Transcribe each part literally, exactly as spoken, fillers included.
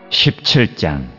십칠 장.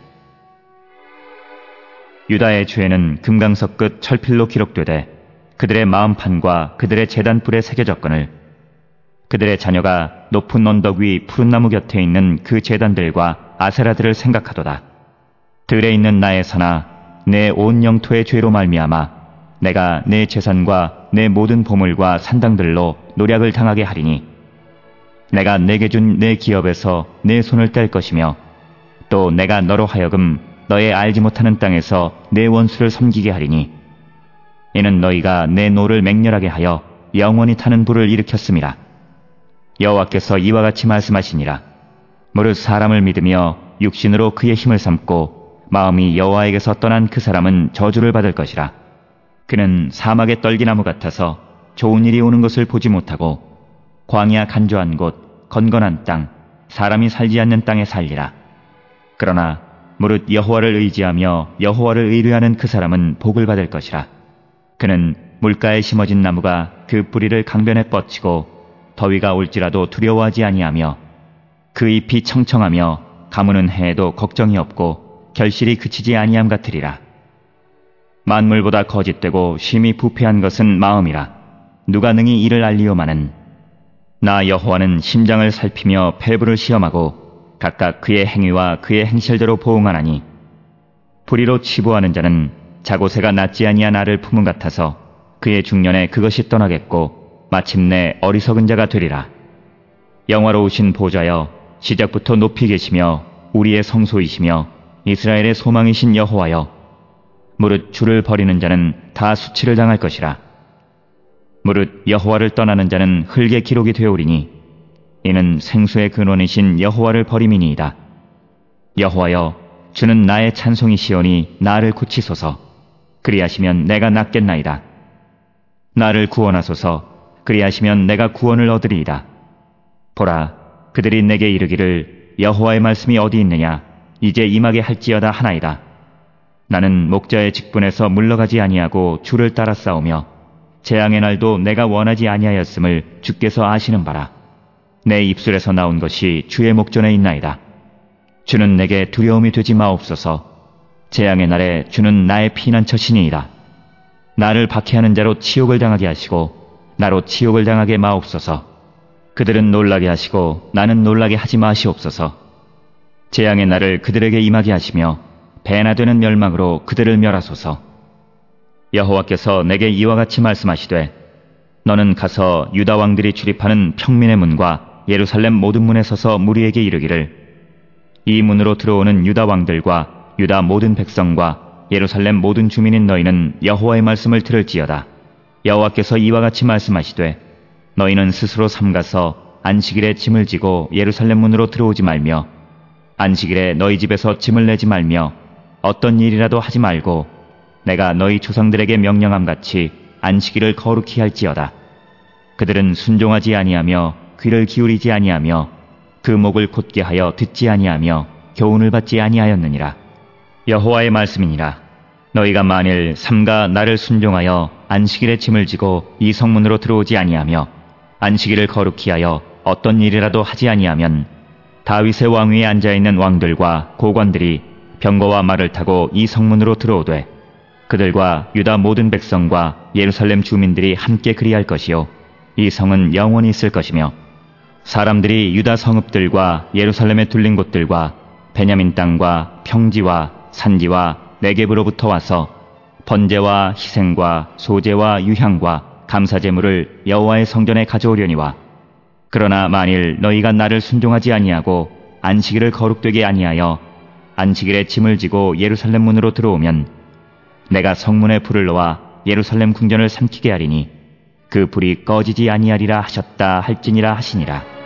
유다의 죄는 금강석 끝 철필로 기록되되 그들의 마음판과 그들의 제단불에 새겨졌거늘 그들의 자녀가 높은 언덕 위 푸른 나무 곁에 있는 그 제단들과 아세라들을 생각하도다. 들에 있는 나의 선아, 내 온 영토의 죄로 말미암아 내가 내 재산과 내 모든 보물과 산당들로 노략을 당하게 하리니 내가 내게 준 내 기업에서 내 손을 뗄 것이며 또 내가 너로 하여금 너의 알지 못하는 땅에서 내 원수를 섬기게 하리니 이는 너희가 내 노를 맹렬하게 하여 영원히 타는 불을 일으켰음이라. 여호와께서 이와 같이 말씀하시니라. 무릇 사람을 믿으며 육신으로 그의 힘을 삼고 마음이 여호와에게서 떠난 그 사람은 저주를 받을 것이라. 그는 사막의 떨기나무 같아서 좋은 일이 오는 것을 보지 못하고 광야 간조한 곳 건건한 땅 사람이 살지 않는 땅에 살리라. 그러나 무릇 여호와를 의지하며 여호와를 의뢰하는 그 사람은 복을 받을 것이라. 그는 물가에 심어진 나무가 그 뿌리를 강변에 뻗치고 더위가 올지라도 두려워하지 아니하며 그 잎이 청청하며 가무는 해에도 걱정이 없고 결실이 그치지 아니함 같으리라. 만물보다 거짓되고 심히 부패한 것은 마음이라. 누가 능히 이를 알리오마는 나 여호와는 심장을 살피며 폐부를 시험하고 각각 그의 행위와 그의 행실대로 보응하나니 불의로 치부하는 자는 자고새가 낫지 아니한 알을 품은 같아서 그의 중년에 그것이 떠나겠고 마침내 어리석은 자가 되리라. 영화로우신 보좌여, 시작부터 높이 계시며 우리의 성소이시며 이스라엘의 소망이신 여호와여, 무릇 주를 버리는 자는 다 수치를 당할 것이라. 무릇 여호와를 떠나는 자는 흙의 기록이 되오리니 이는 생수의 근원이신 여호와를 버림이니이다. 여호와여, 주는 나의 찬송이시오니 나를 고치소서. 그리하시면 내가 낫겠나이다. 나를 구원하소서. 그리하시면 내가 구원을 얻으리이다. 보라, 그들이 내게 이르기를 여호와의 말씀이 어디 있느냐, 이제 임하게 할지어다 하나이다. 나는 목자의 직분에서 물러가지 아니하고 주를 따라 싸우며 재앙의 날도 내가 원하지 아니하였음을 주께서 아시는 바라. 내 입술에서 나온 것이 주의 목전에 있나이다. 주는 내게 두려움이 되지 마옵소서. 재앙의 날에 주는 나의 피난처시니이다. 나를 박해하는 자로 치욕을 당하게 하시고 나로 치욕을 당하게 마옵소서. 그들은 놀라게 하시고 나는 놀라게 하지 마시옵소서. 재앙의 날을 그들에게 임하게 하시며 배나 되는 멸망으로 그들을 멸하소서. 여호와께서 내게 이와 같이 말씀하시되 너는 가서 유다 왕들이 출입하는 평민의 문과 예루살렘 모든 문에 서서 무리에게 이르기를 이 문으로 들어오는 유다 왕들과 유다 모든 백성과 예루살렘 모든 주민인 너희는 여호와의 말씀을 들을지어다. 여호와께서 이와 같이 말씀하시되 너희는 스스로 삼가서 안식일에 짐을 지고 예루살렘 문으로 들어오지 말며 안식일에 너희 집에서 짐을 내지 말며 어떤 일이라도 하지 말고 내가 너희 조상들에게 명령함 같이 안식일을 거룩히 할지어다. 그들은 순종하지 아니하며 귀를 기울이지 아니하며 그 목을 곧게 하여 듣지 아니하며 교훈을 받지 아니하였느니라. 여호와의 말씀이니라. 너희가 만일 삼가 나를 순종하여 안식일에 짐을 지고 이 성문으로 들어오지 아니하며 안식일을 거룩히 하여 어떤 일이라도 하지 아니하면 다윗의 왕위에 앉아있는 왕들과 고관들이 병거와 말을 타고 이 성문으로 들어오되 그들과 유다 모든 백성과 예루살렘 주민들이 함께 그리할 것이요 이 성은 영원히 있을 것이며 사람들이 유다 성읍들과 예루살렘에 둘린 곳들과 베냐민 땅과 평지와 산지와 네겝으로부터 와서 번제와 희생과 소제와 유향과 감사제물을 여호와의 성전에 가져오려니와 그러나 만일 너희가 나를 순종하지 아니하고 안식일을 거룩되게 아니하여 안식일에 짐을 지고 예루살렘 문으로 들어오면 내가 성문에 불을 놓아 예루살렘 궁전을 삼키게 하리니 그 불이 꺼지지 아니하리라 하셨다 할지니라 하시니라.